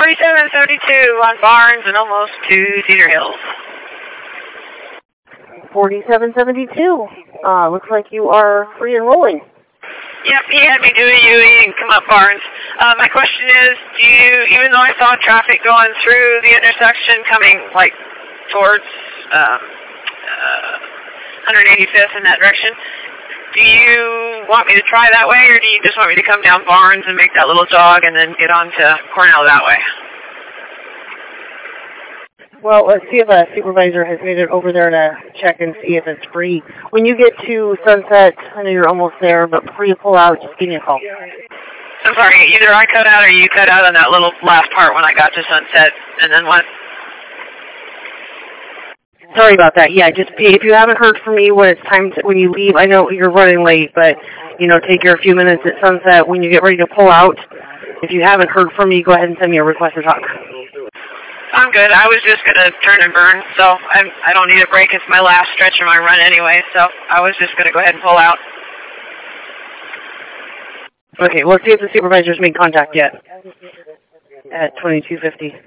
4772 on Barnes and almost to Cedar Hills. 4772. Looks like you are free and rolling. Yep, he had me do a UE and come up Barnes. My question is, even though I saw traffic going through the intersection coming, like, towards 185th in that direction, do you want me to try that way, or do you just want me to come down Barnes and make that little jog and then get on to Cornell that way? Well, let's see if a supervisor has made it over there to check and see if it's free. When you get to Sunset, I know you're almost there, but before you pull out, just give me a call. I'm sorry, either I cut out or you cut out on that little last part when I got to Sunset, and then what? Sorry about that. Yeah, just if you haven't heard from me when it's time when you leave, I know you're running late, but, take your few minutes at Sunset when you get ready to pull out. If you haven't heard from me, go ahead and send me a request to talk. I'm good. I was just going to turn and burn, so I don't need a break. It's my last stretch of my run anyway, so I was just going to go ahead and pull out. Okay, we'll see if the supervisor's made contact yet at 2250.